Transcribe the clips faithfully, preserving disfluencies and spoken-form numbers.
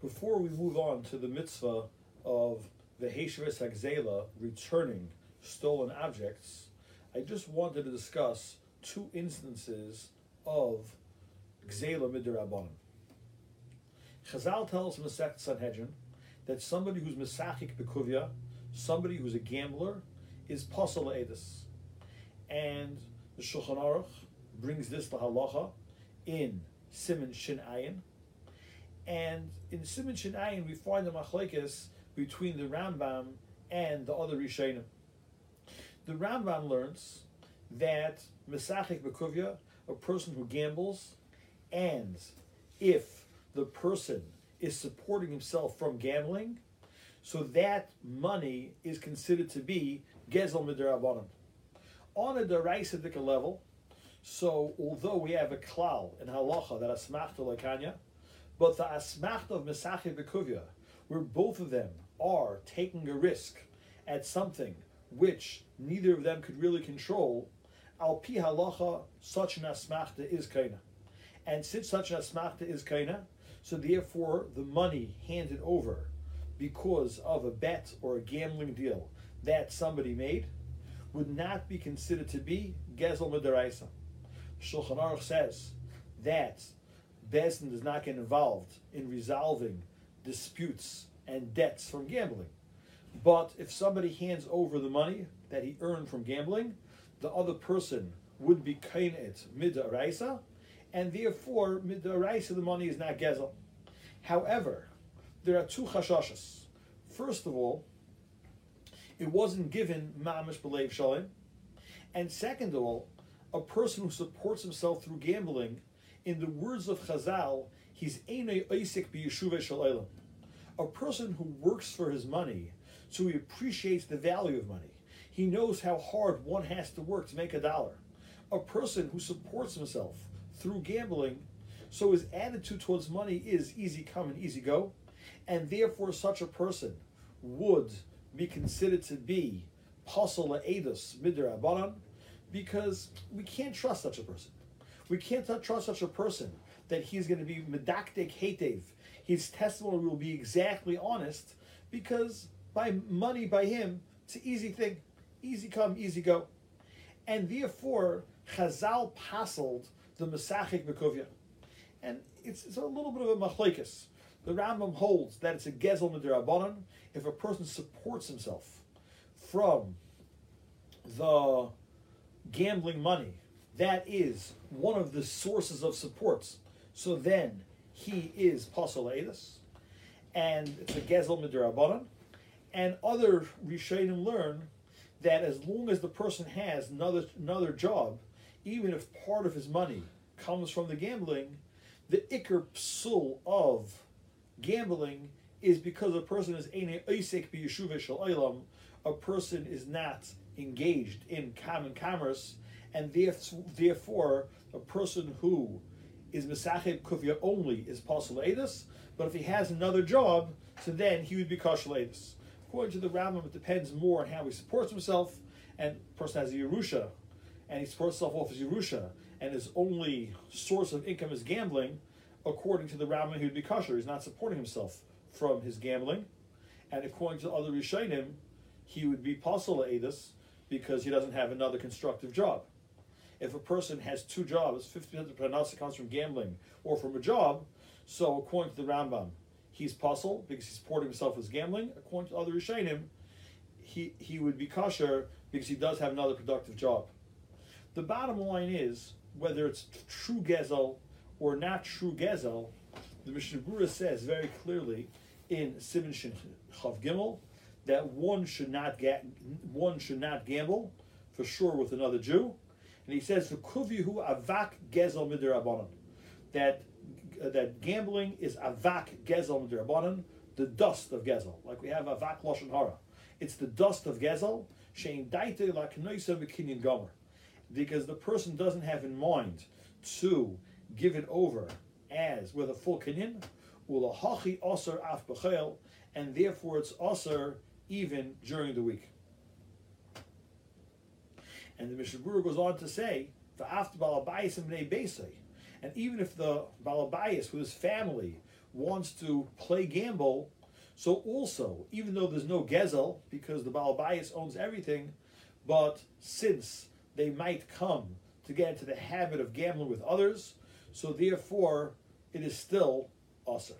Before we move on to the mitzvah of the Heshves Hagzela, returning stolen objects, I just wanted to discuss two instances of Gzela Midrabanan. Chazal tells Masechet Sanhedrin that somebody who's Mesachik Bekuvya, somebody who's a gambler, is Pasal Edus. And the Shulchan Aruch brings this to halacha in Siman Shin Ayin. And in Siman Shin Ayin, we find the machlekes between the Rambam and the other Rishonim. The Rambam learns that Mesachik Bekuvya, a person who gambles, and if the person is supporting himself from gambling, so that money is considered to be Gezel Midrabanan. On a Daraisa level, so although we have a klal in halacha that asmachta lekanya, but the asmachta of Mesachik Bekuvya, where both of them are taking a risk at something which neither of them could really control, al pi halacha, such an asmachta is kaina. And since such an asmachta is kaina, so therefore the money handed over because of a bet or a gambling deal that somebody made would not be considered to be gezel midaraisa. Shulchan Aruch says that Beis Din does not get involved in resolving disputes and debts from gambling. But if somebody hands over the money that he earned from gambling, the other person would be kainet midaraisa, and therefore midaraisa the money is not gezel. However, there are two chashashas. First of all, it wasn't given mamish b'leiv shalim, and second of all, a person who supports himself through gambling, in the words of Chazal, he's einay oisik b'yeshuvah shalaylam. A person who works for his money, so he appreciates the value of money. He knows how hard one has to work to make a dollar. A person who supports himself through gambling, so his attitude towards money is easy come and easy go, and therefore such a person would be considered to be pasal la'edus midrabanan, because we can't trust such a person. We can't trust such a person that he's going to be medakdek hetev. His testimony will be exactly honest, because by money, by him, it's an easy thing. Easy come, easy go. And therefore, Chazal pasaled the Mesachik Bekuvya. And it's, it's a little bit of a machlekes. The Rambam holds that it's a gezel midrabanan if a person supports himself from the gambling money. That is one of the sources of supports. So then he is pasal edus, and it's a gezel midrabanan. And other Rishonim learn that as long as the person has another another job, even if part of his money comes from the gambling, the ikar psul of gambling is because a person is einay oisek b'yeshuvah shel olam, a person is not engaged in common commerce, and therefore a person who is mesachik kufya only is pasal edus, but if he has another job, so then he would be kashal edus. According to the Rambam, it depends more on how he supports himself, and the person has a Yerusha, and he supports himself off his Yerusha, and his only source of income is gambling. According to the Rambam, he would be kosher. He's not supporting himself from his gambling. And according to other Rishonim, he would be pasal edus because he doesn't have another constructive job. If a person has two jobs, fifty percent of the parnasa comes from gambling or from a job, so according to the Rambam, he's pasal because he's supporting himself with gambling. According to other Rishonim, he, he would be kosher because he does have another productive job. The bottom line is, whether it's true gezel or not true gezel, the Mishnah Berurah says very clearly in Siman Shin Chav Gimel that one should not ga- one should not gamble for sure with another Jew, and he says v'kuvyahu avak gezel midrabanan, that uh, that gambling is avak gezel midrabanan, the dust of gezel, like we have avak lashon hara. It's the dust of gezel shein daite la k'noisa b'kinyan gomer, because the person doesn't have in mind to give it over as with a full kinyan, ulahachi aser af b'chel, and therefore it's aser even during the week. And the Mishnah Berurah goes on to say, "V'after balabayis and bnei beisai," and even if the balabayis with his family wants to play gamble, so also, even though there's no gezel, because the Baal Bayis owns everything, but since they might come to get into the habit of gambling with others, so therefore it is still usher.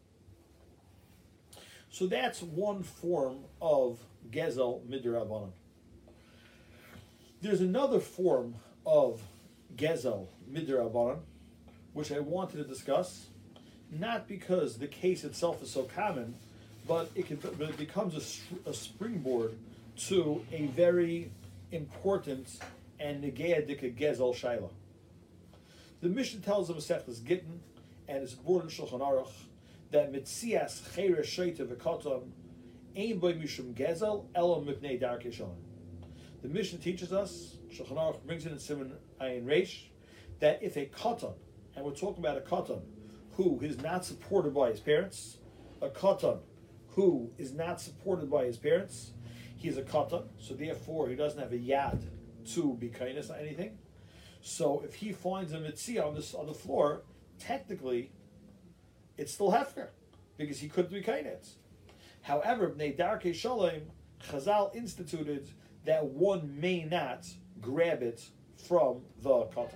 So that's one form of gezel midrabanan. There's another form of gezel midrabanan, which I wanted to discuss, not because the case itself is so common, but it, can, but it becomes a, a springboard to a very important and negayadika gezel shaila. The Mishnah tells us Masechtas Gittin, and it's brought in Shulchan Aruch, that mitzias cheres sheita v'katon ein boy mishum gezel elo mipnei darkei shalom. The Mishnah teaches us, Shulchan Aruch brings it in Siman Ayin Reish, that if a katan, and we're talking about a katan who is not supported by his parents, a katan who is not supported by his parents, he's a katan, so therefore he doesn't have a yad to be kindness or anything. So if he finds a mitzvah on this on the floor, technically it's still hefker, because he couldn't be kindness. However, Bnei Darkei Shalom, Chazal instituted that one may not grab it from the katan.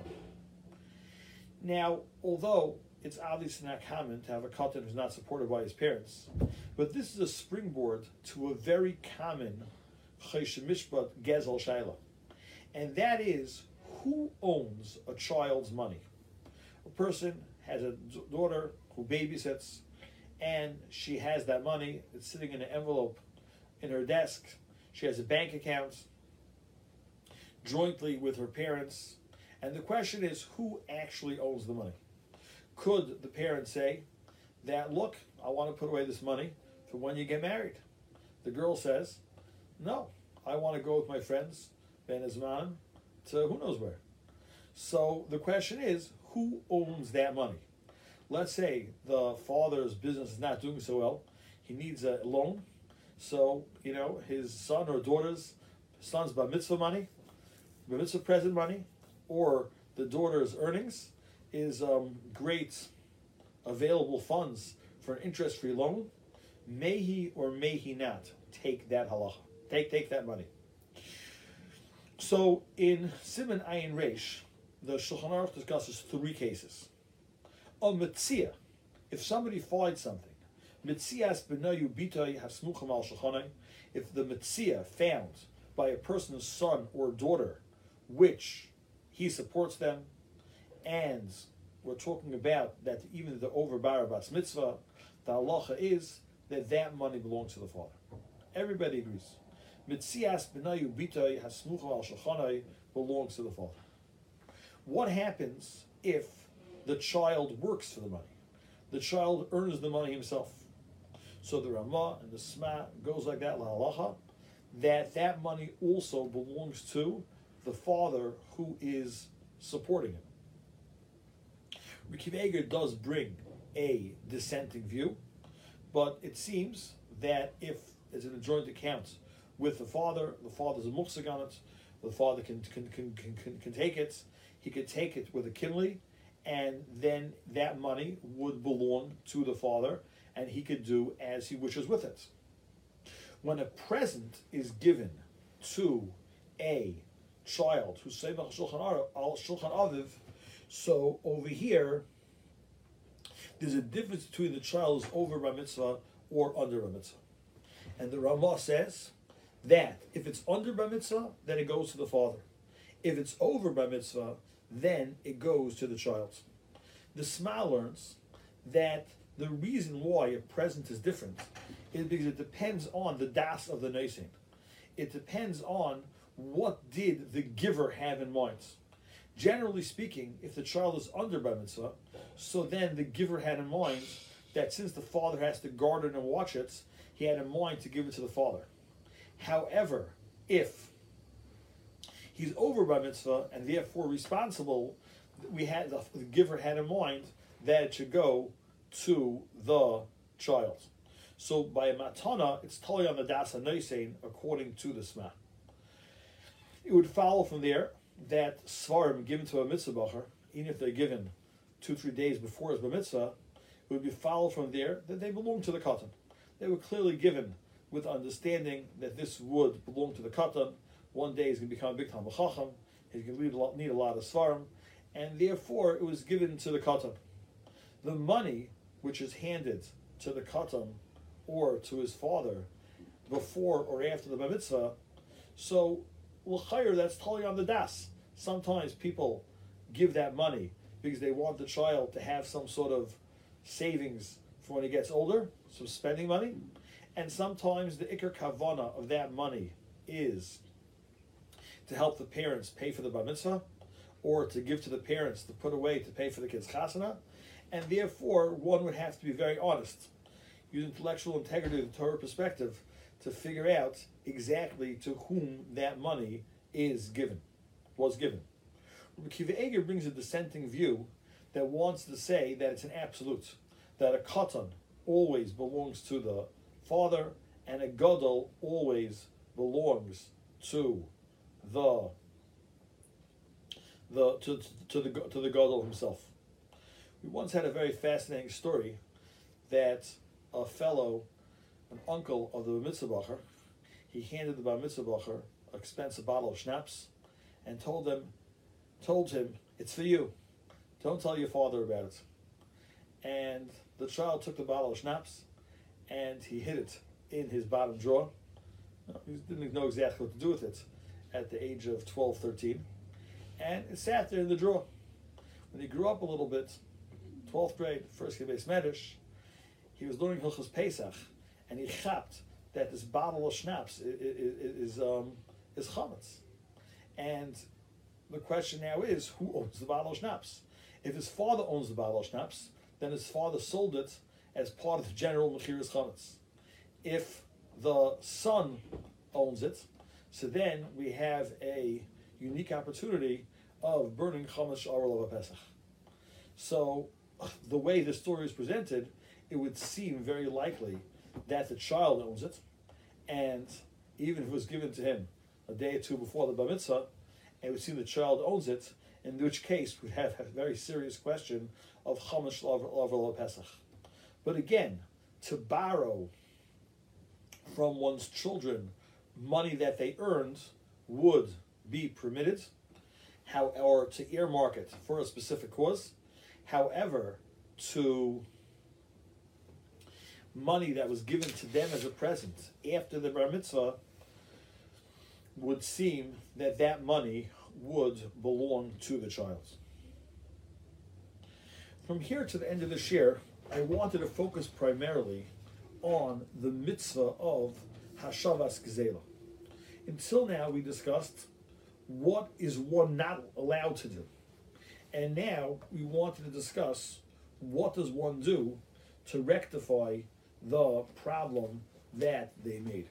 Now, although it's obviously not common to have a katan who's not supported by his parents, but this is a springboard to a very common Choshen Mishpat Gezel Shaila, and that is, who owns a child's money? A person has a daughter who babysits, and she has that money. It's sitting in an envelope in her desk. She has a bank account jointly with her parents, and the question is, who actually owns the money? Could the parent say that, look, I want to put away this money for when you get married? The girl says, no, I want to go with my friends, Ben Azman, to who knows where. So the question is, who owns that money? Let's say the father's business is not doing so well. He needs a loan. So, you know, his son or daughter's son's bar mitzvah money, bar mitzvah present money, or the daughter's earnings is um, great available funds for an interest-free loan. May he or may he not take that halacha, take, take that money. So in Siman Ayin Reish, the Shulchan Aruch discusses three cases. A mitzia, if somebody finds something, mitzias b'nayu bitay hasmucham al shulchanai, if the mitzia found by a person's son or daughter, which he supports them, and we're talking about that even the over bar bas mitzvah, the halacha is that that money belongs to the father. Everybody agrees. Mitzias b'nayu bitay hasmucham al shulchanai belongs to the father. What happens if the child works for the money? The child earns the money himself. So the Ramah and the Sma goes like that, la halacha, that that money also belongs to the father who is supporting him. Rikiv Eger does bring a dissenting view, but it seems that if it's in a joint account with the father, the father's a muhsig on it, the father can can, can, can, can can take it, he could take it with a kinley, and then that money would belong to the father, and he could do as he wishes with it. When a present is given to a child who's Seimach Shulchan Aviv, so over here, there's a difference between the child who's over bar mitzvah or under bar mitzvah. And the Ramah says that if it's under bar mitzvah, then it goes to the father. If it's over bar mitzvah, then it goes to the child. The Sma learns that the reason why a present is different is because it depends on the das of the noisin. It depends on what did the giver have in mind. Generally speaking, if the child is under bar mitzvah, so then the giver had in mind that since the father has to guard it and watch it, he had in mind to give it to the father. However, if he's over bar mitzvah and therefore responsible, we had the, the giver had in mind that it should go to the child. So by a matana, it's totally on the das hanosein according to the Sma. It would follow from there that svarim given to a mitzvah bacher, even if they're given two, three days before his bar mitzvah, it would be followed from there that they belong to the katan. They were clearly given with understanding that this would belong to the katan. One day he's going to become a big Talmid Chacham. He's going to need a lot, need a lot of svarim, and therefore it was given to the katan. The money which is handed to the katan or to his father before or after the bar mitzvah, so l'chayr, that's totally on the das. Sometimes people give that money because they want the child to have some sort of savings for when he gets older, some spending money, and sometimes the ikar kavana of that money is to help the parents pay for the bar mitzvah, or to give to the parents to put away to pay for the kid's chasana, and therefore one would have to be very honest, use intellectual integrity of the Torah perspective to figure out exactly to whom that money is given, was given. Rabbi Akiva Eiger brings a dissenting view that wants to say that it's an absolute, that a katan always belongs to the father and a gadol always belongs to the the to, to the to the gadol himself. We once had a very fascinating story that a fellow, an uncle of the bar mitzvah bacher, he handed the bar mitzvah bacher an expensive bottle of schnapps and told him, told him, it's for you. Don't tell your father about it. And the child took the bottle of schnapps and he hid it in his bottom drawer. He didn't know exactly what to do with it at the age of twelve, thirteen. And it sat there in the drawer. When he grew up a little bit, twelfth grade, first grade base medish, he was learning Hilchos Pesach, and he chapped that this bottle of schnapps is, is, um, is chametz. And the question now is, who owns the bottle of schnapps? If his father owns the bottle of schnapps, then his father sold it as part of the general mechiras chametz. If the son owns it, so then we have a unique opportunity of burning chametz sh'arol of Pesach. So, the way the story is presented, it would seem very likely that the child owns it, and even if it was given to him a day or two before the bar mitzvah, it would seem the child owns it, in which case we'd have a very serious question of chametz sh'arol of Pesach. But again, to borrow from one's children money that they earned would be permitted, how, or to earmark it for a specific cause. However, to money that was given to them as a present after the bar mitzvah, would seem that that money would belong to the child. From here to the end of this year, I wanted to focus primarily on the mitzvah of Hashavas Gzeila. Until now, we discussed what is one not allowed to do. And now we wanted to discuss what does one do to rectify the problem that they made.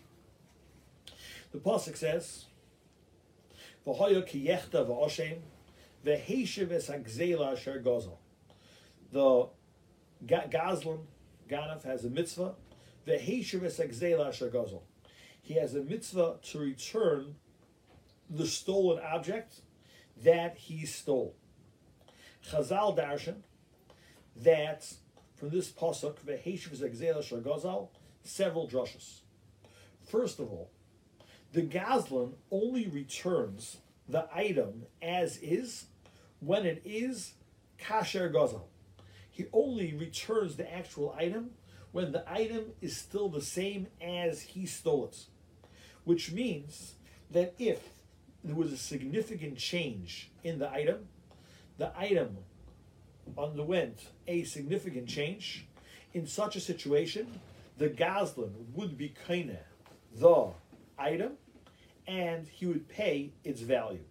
The pasuk says, "V'hoya ki yechta v'oshem v'heishiv es hagzeila asher gazel." The Gazlan, Ganav, has a mitzvah. V'heishiv es hagzeila asher gazel. He has a mitzvah to return the stolen object that he stole. Chazal darshan that from this pasuk, v'heishiv es hagzeila asher gazel, several drushes. First of all, the Gazlan only returns the item as is when it is kasher gazal. He only returns the actual item when the item is still the same as he stole it. Which means that if there was a significant change in the item, the item underwent a significant change, in such a situation, the Gazlan would be kaineh the item, and he would pay its value.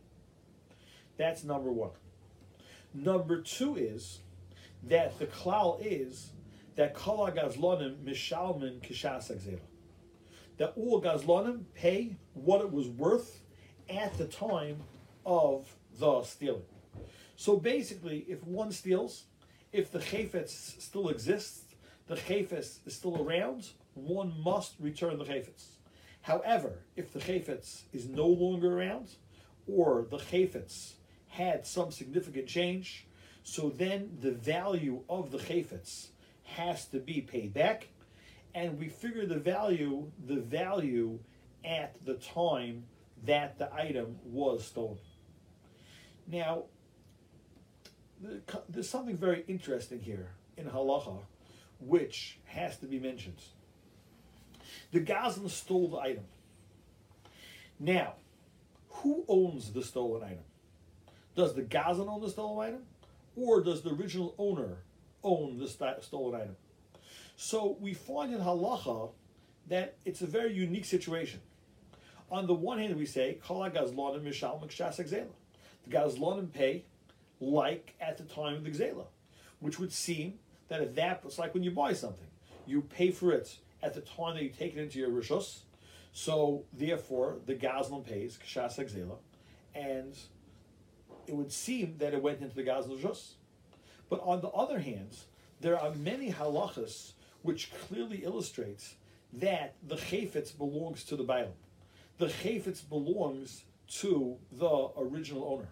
That's number one. Number two is that the klal is that kol gazlonim mishalmin kishas hagzeila. That all gazlonim pay what it was worth at the time of the stealing. So basically, if one steals, if the chayfetz still exists, the chayfetz is still around, one must return the chayfetz. However, if the chayfetz is no longer around, or the chayfetz had some significant change, So then the value of the chayfetz has to be paid back, and we figure the value, the value at the time that the item was stolen. Now, there's something very interesting here in halacha, which has to be mentioned. The Gazlan stole the item. Now, who owns the stolen item? Does the Gazlan own the stolen item, or does the original owner own the st- stolen item? So we find in halacha that it's a very unique situation. On the one hand, we say, Kol ha-gazlanim mishal m'kshas ha-gzela. The Gazlanim pay like at the time of the Gzela, which would seem that if that, it's like when you buy something, you pay for it at the time that you take it into your rishus, so therefore the Gazlan pays kshas ha-gzela, and it would seem that it went into the Gazlan rishus. But on the other hand, there are many halachas which clearly illustrates that the chayfetz belongs to the bailam. The chayfetz belongs to the original owner.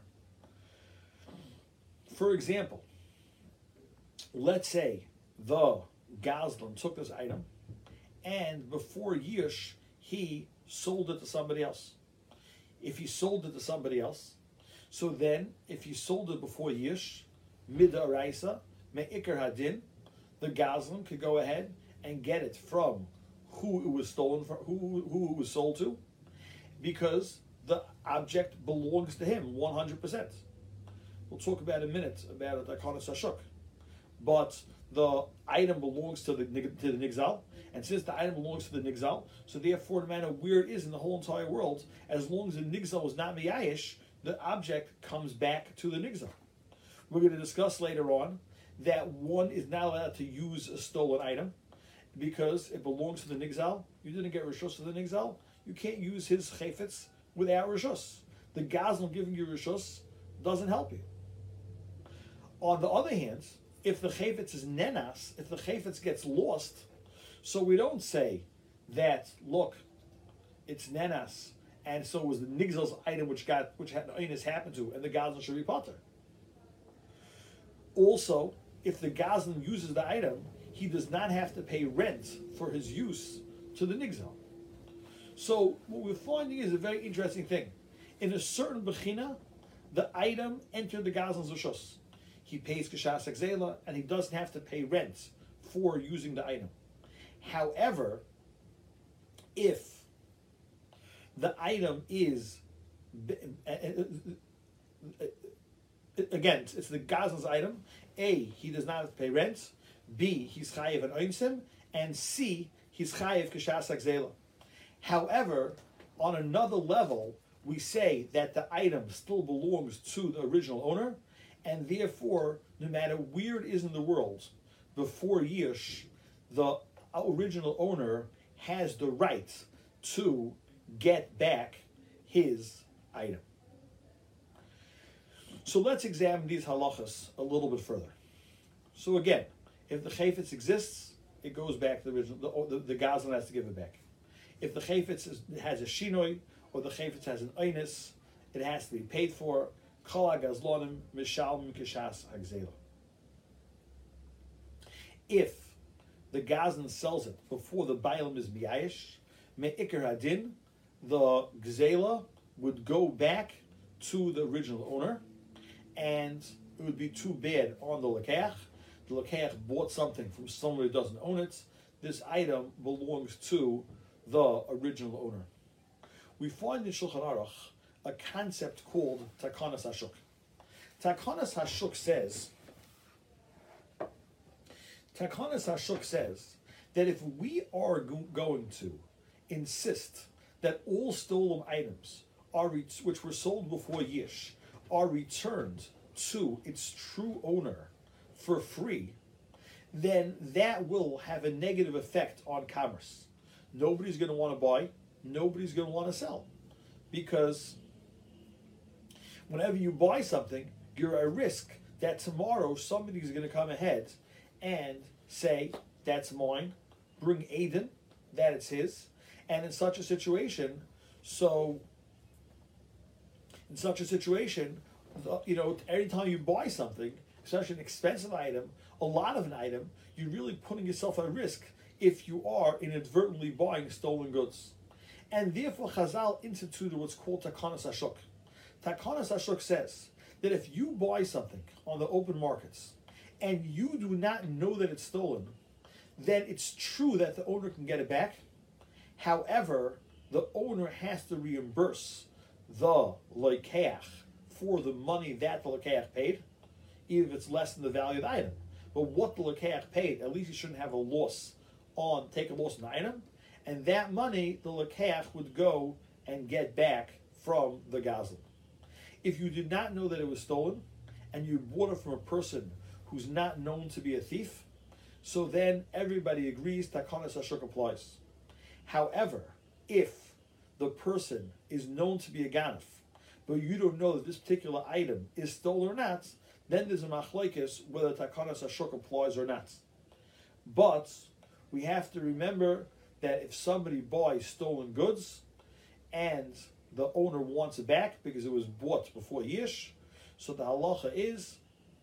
For example, let's say the Gazlan took this item, and before Yish, he sold it to somebody else. If he sold it to somebody else, so then if he sold it before Yish, midaraisa, me'ikar hadin, the Gazlan could go ahead and get it from who it was stolen from, who, who it was sold to, because the object belongs to him one hundred percent. We'll talk about in a minute about it, Takonos Hashuk. But the item belongs to the to the Nigzal, and since the item belongs to the Nigzal, so therefore, no matter where it is in the whole entire world, as long as the Nigzal is not Miyayish, the object comes back to the Nigzal. We're going to discuss later on that one is not allowed to use a stolen item because it belongs to the Nigzal. You didn't get Rishus to the Nigzal, you can't use his chayfetz without Rishus. The Gazlan giving you Rishus doesn't help you. On the other hand, if the chayfetz is nenas, if the chayfetz gets lost, so we don't say that, look, it's nenas, and so it was the Nigzal's item which got which had inus happened to, and the Gazlan should be potter. Also, if the Gazlan uses the item, he does not have to pay rent for his use to the Nigzal. So what we're finding is a very interesting thing. In a certain bechina, the item entered the Gazlan's rishus. He pays kshas ha-gzela, and he doesn't have to pay rent for using the item. However, if the item is, again, it's the Gazlan's item, A, he does not have to pay rent, B, he's chayiv an oinsim, and C, he's chayiv kshas ha-gzela. However, on another level, we say that the item still belongs to the original owner, and therefore, no matter where it is in the world, before Yish, the original owner has the right to get back his item. So let's examine these halachas a little bit further. So again, if the chayfetz exists, it goes back to the original, the, the, the Gazlan has to give it back. If the chayfetz is, has a shinoi, or the chayfetz has an einus, it has to be paid for. Kol ha-gazlanim mishalmim kshas ha-gzela. If the Gazlan sells it before the bailam is miyayish, me'ikar hadin, the gzela would go back to the original owner, and it would be too bad on the lekach. The lekach bought something from someone who doesn't own it. This item belongs to the original owner. We find in Shulchan Aruch a concept called Takonos Hashuk. Takonos Hashuk says, Takonos Hashuk says that if we are go- going to insist that all stolen items are re- which were sold before Yish are returned to its true owner for free, then that will have a negative effect on commerce. Nobody's going to want to buy, nobody's going to want to sell, because whenever you buy something, you're at risk that tomorrow somebody's going to come ahead and say, that's mine, bring Aiden, that it's his. And in such a situation, so, in such a situation, you know, every time you buy something, especially an expensive item, a lot of an item, you're really putting yourself at risk if you are inadvertently buying stolen goods. And therefore Chazal instituted what's called Takanas Ashuk. Takanas Ashuk says that if you buy something on the open markets and you do not know that it's stolen, then it's true that the owner can get it back. However, the owner has to reimburse the lekeach for the money that the lekeach paid, even if it's less than the value of the item. But what the lekeach paid, at least you shouldn't have a loss on, take a loss on the item, and that money the lekeach would go and get back from the gazlan. If you did not know that it was stolen, and you bought it from a person who's not known to be a thief, so then everybody agrees Takanas Ashuk applies. However, if the person is known to be a ganef, but you don't know that this particular item is stolen or not, then there's a machlokes whether Takanas Ashuk applies or not. But we have to remember that if somebody buys stolen goods and the owner wants it back because it was bought before Yish, so the halacha is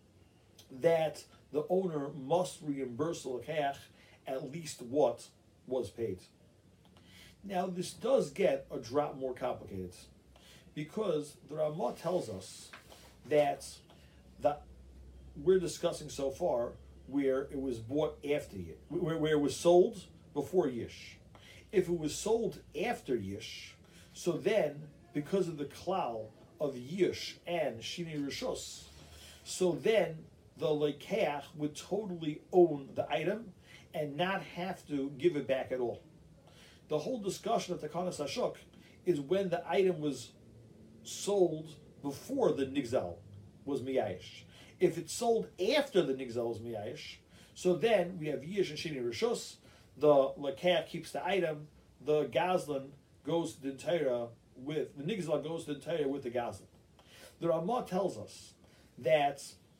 that the owner must reimburse the lekeach at least what was paid. Now, this does get a drop more complicated because the Ramah tells us that the, we're discussing so far where it was bought after Yish, where, where it was sold before Yish. If it was sold after Yish, so then, because of the klal of Yish and Shini Rishos, so then the lekeach would totally own the item and not have to give it back at all. The whole discussion of Takanas Ashuk is when the item was sold before the nigzal was miyayish. If it's sold after the nigzal was miyayish, so then we have Yish and Shini Rishos, the lekeach keeps the item, the gazlan goes to the entire with, the nigzal goes to the entire with the gazlan. The Ramah tells us that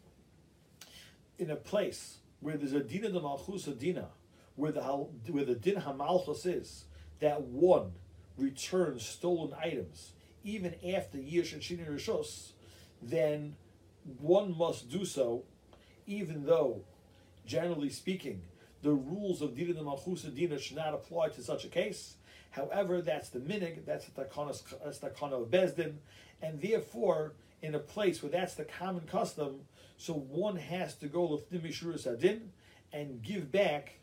in a place where there's a dina de malchus a dina, where the where the din hamalchus is, that one returns stolen items even after Yish and Shini Rishos, then one must do so, even though, generally speaking, the rules of dina de malchus a dina should not apply to such a case. However, that's the minig, that's the takana, that's the takana of Bezdin, and therefore, in a place where that's the common custom, so one has to go l'fnim mishuras adin and give back,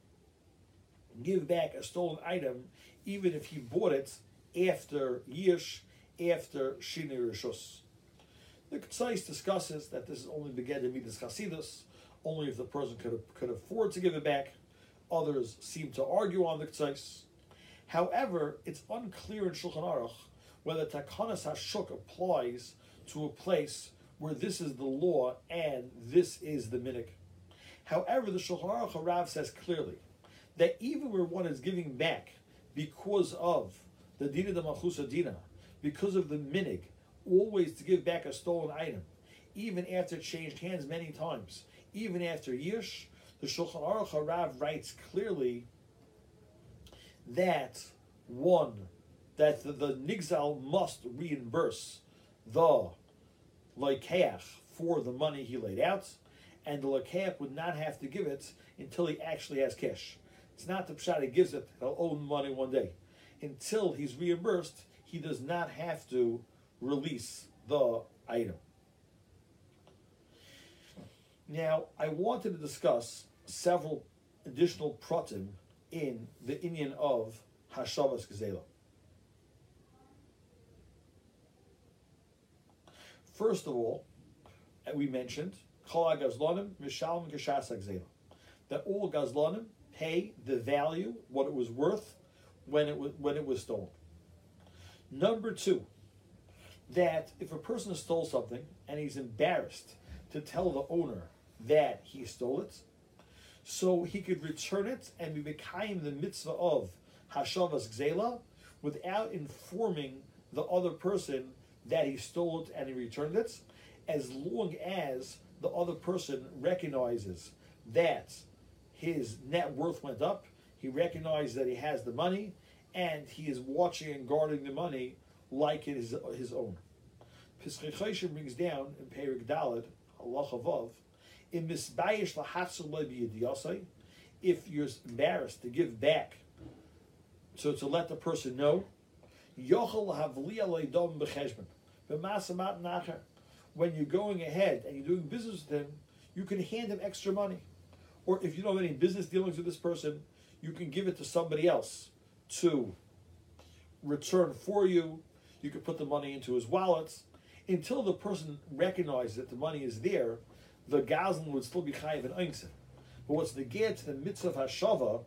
give back a stolen item, even if he bought it after Yish, after Shini Rishos. The Ketzais discusses that this is only began to midas chasidus, only if the person could could afford to give it back. Others seem to argue on the Ketzais. However, it's unclear in Shulchan Aruch whether Takanas Hashuk applies to a place where this is the law and this is the minig. However, the Shulchan Aruch Harav says clearly that even where one is giving back because of the dina de malchus dina, because of the minig, always to give back a stolen item, even after it changed hands many times, even after Yish, the Shulchan Aruch Harav writes clearly that one, that the, the nigzal must reimburse the lekeach for the money he laid out, and the lekeach would not have to give it until he actually has cash. It's not the pshat he gives it, he'll owe the money one day. Until he's reimbursed, he does not have to release the item. Now, I wanted to discuss several additional pratim in the inyan of Hashavas Gzela. First of all, we mentioned Chol HaGazlanim Mishalem Keshas HaGzela, that all Gazlanim pay the value, what it was worth, when it was when it was stolen. Number two, that if a person stole something and he's embarrassed to tell the owner that he stole it, so he could return it and be mekayim the mitzvah of Hashavas Gzela without informing the other person that he stole it and he returned it, as long as the other person recognizes that his net worth went up, he recognizes that he has the money, and he is watching and guarding the money like it is his own. Pischei Choshen brings down in Perik Daled, Halacha Vav, In misbayish lahatsul biyadiyasai, if you're embarrassed to give back, so to let the person know, yochel havli alei dom becheshbon, b'masamat nacher. When you're going ahead and you're doing business with him, you can hand him extra money. Or if you don't have any business dealings with this person, you can give it to somebody else to return for you. You can put the money into his wallets. Until the person recognizes that the money is there, the gazlan would still be chayiv and einzin. But what's negate to the mitzvah of hashava,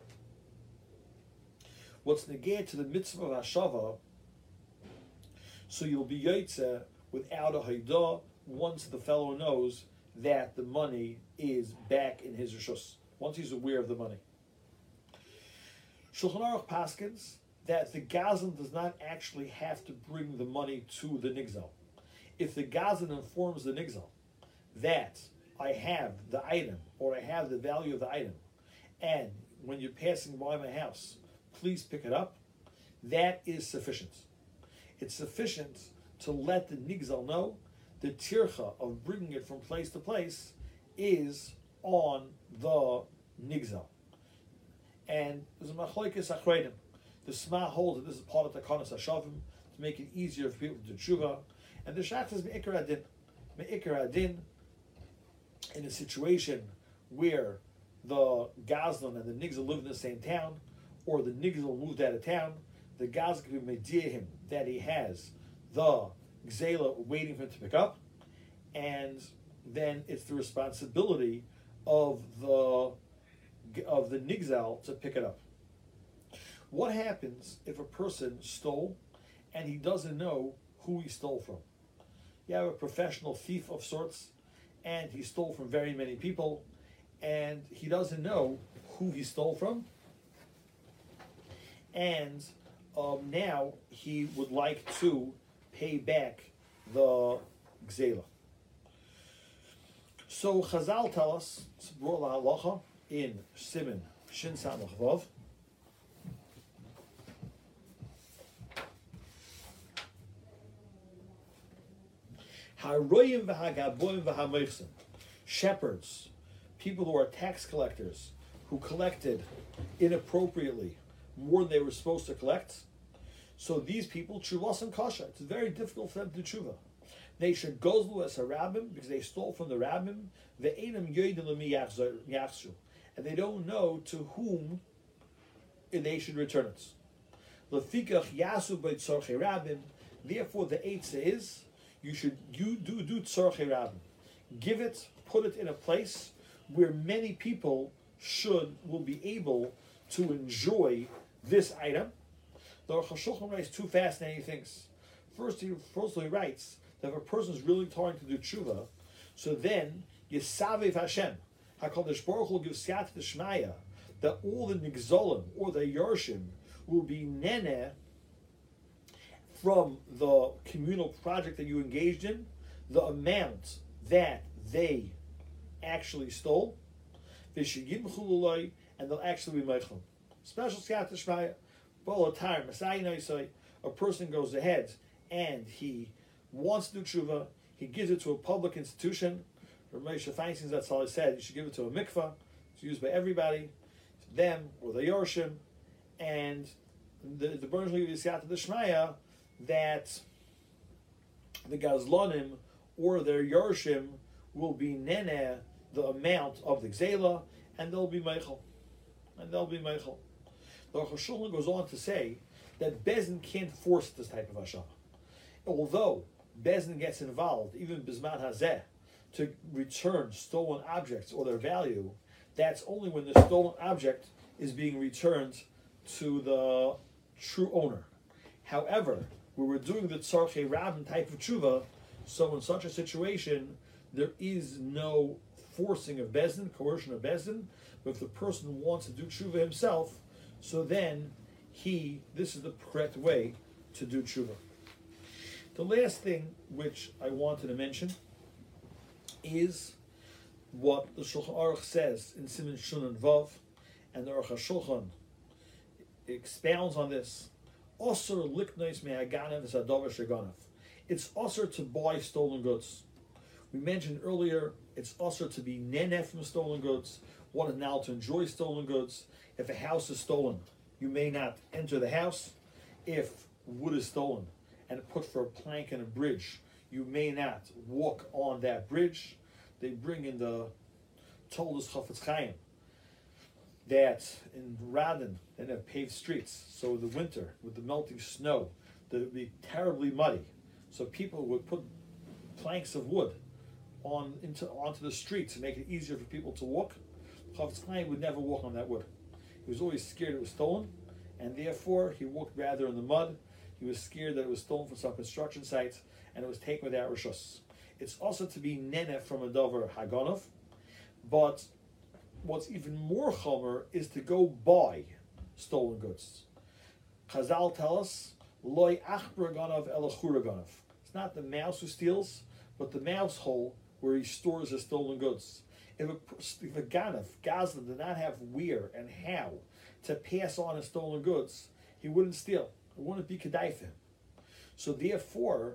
what's negate to the mitzvah of hashava, so you'll be yotze without a haidah once the fellow knows that the money is back in his rishus, once he's aware of the money. Shulchan Aruch paskins that the gazlan does not actually have to bring the money to the nigzal. If the gazlan informs the nigzal that I have the item, or I have the value of the item, and when you're passing by my house, please pick it up, that is sufficient. It's sufficient to let the nigzal know the tircha of bringing it from place to place is on the nigzal. And there's a machlokes achreidim. The Sma holds that this is part of the Takanas Hashavim to make it easier for people to do tshuva. And the Shach says me'ikar adin. Me'ikar adin, in a situation where the Gazlan and the Nigzal live in the same town, or the Nigzal moved out of town, the Gazlan can be media him that he has the Gzela waiting for him to pick up, and then it's the responsibility of the of the Nigzal to pick it up. What happens if a person stole and he doesn't know who he stole from? You have a professional thief of sorts, and he stole from very many people, and he doesn't know who he stole from, and um, now he would like to pay back the gzela. So Chazal tell us, it's brought halacha in Siman Shin Samach Vav, Haroyim v'hagaboyim v'hamoichsim, shepherds, people who are tax collectors, who collected inappropriately more than they were supposed to collect. So these people, tshuva and kasha, it's very difficult for them to tshuva. They should gozlu as a rabbim because they stole from the rabbim. Ve'enam yodim l'mi yachzu, and they don't know to whom they should return it. Lefikach yasu b'tzorchei rabbim. Therefore, the eitzah is you should you do do tzorchei rabbim. Give it, put it in a place where many people should will be able to enjoy this item. The Aruch HaShulchan writes two fascinating things. First, he firstly writes that if a person is really trying to do tshuva, so then Yisavev Hashem, HaKadosh Baruch Hu will give siyat d'shmaya that all the nigzolim or the yarshim will be nene from the communal project that you engaged in, the amount that they actually stole, and they'll actually be meichel. Special siyat d'shmaya. A person goes ahead and he wants to do tshuva, he gives it to a public institution. Ramesha Feinstein, that's all I said, you should give it to a mikvah, it's used by everybody, them or the Yorshim, and the the Berns will give you siyata d'shmaya that the Gazlonim or their Yorshim will be nene the amount of the Gzela, and they'll be meichel. And they'll be meichel. The Aruch HaShulchan goes on to say that Bezdin can't force this type of hashava. Although Bezdin gets involved, even Bizman Hazeh, to return stolen objects or their value, that's only when the stolen object is being returned to the true owner. However, when we're doing the tzarchei rabbin type of tshuva, so in such a situation, there is no forcing of Bezdin, coercion of Bezdin, but if the person wants to do tshuva himself, so then he, this is the correct way to do tshuva. The last thing which I wanted to mention is what the Shulchan Aruch says in Siman Shun and Vav, and the Aruch HaShulchan expounds on this. Osur liknois me'aganev zadavar sheganav. It's osur to buy stolen goods. We mentioned earlier it's also to be neneh from stolen goods. One is now to enjoy stolen goods. If a house is stolen, you may not enter the house. If wood is stolen and put for a plank and a bridge, you may not walk on that bridge. They bring in the Toldos Chafetz Chaim that in Radin they have paved streets. So in the winter with the melting snow, they would be terribly muddy. So people would put planks of wood on into onto the street to make it easier for people to walk. Chafetz Chaim would never walk on that wood. He was always scared it was stolen, and therefore he walked rather in the mud. He was scared that it was stolen from some construction site, and it was taken without rishus. It's also to be neneh from a davar haganov, but what's even more chomer is to go buy stolen goods. Chazal tell us, loy achbar ganov elachura ganov. It's not the mouse who steals, but the mouse hole where he stores his stolen goods. If a, if a ganav, Gazlan, did not have where and how to pass on his stolen goods, he wouldn't steal. It wouldn't be kedai for him. So therefore,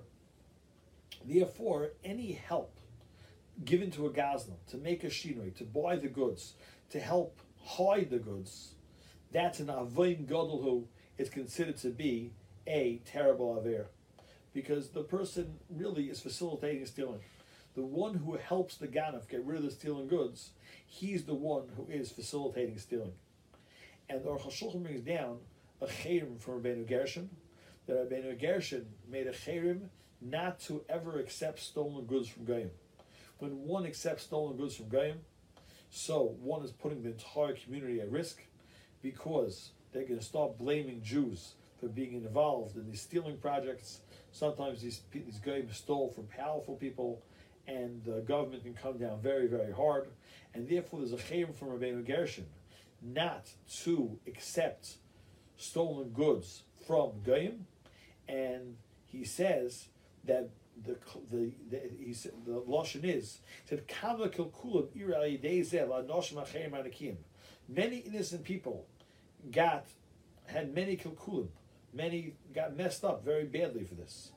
therefore, any help given to a Gazlan to make a shinoi, to buy the goods, to help hide the goods, that's an avoin gadol who is considered to be a terrible aver, because the person really is facilitating stealing. The one who helps the ganav get rid of the stealing goods, he's the one who is facilitating stealing. And the Aruch HaShulchan brings down a chayrim from Rabbeinu Gershon, that Rabbeinu Gershon made a chayrim not to ever accept stolen goods from Goyim. When one accepts stolen goods from Goyim, so one is putting the entire community at risk, because they're going to start blaming Jews for being involved in these stealing projects. Sometimes these, these Goyim stole from powerful people, and the government can come down very, very hard. And therefore there's a chayim from Rabbeinu Gershon not to accept stolen goods from Goyim. And he says that the the, the he said the lashon is he said Kama kilkulam ira yidei la noshim achayim anakim. Many innocent people got had many kilkulim, many got messed up very badly for this.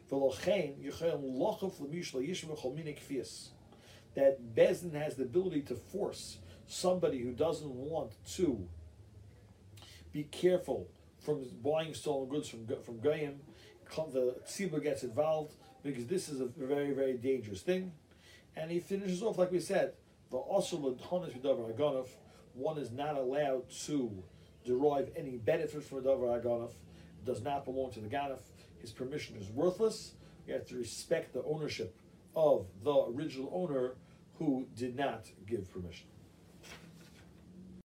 That Bezdin has the ability to force somebody who doesn't want to be careful from buying stolen goods from from Goyim. The tzibur gets involved because this is a very, very dangerous thing. And he finishes off like we said, the osur l'dhonis v'davar haganov. One is not allowed to derive any benefit from a davar haganov. It does not belong to the ganav. His permission is worthless. You have to respect the ownership of the original owner who did not give permission.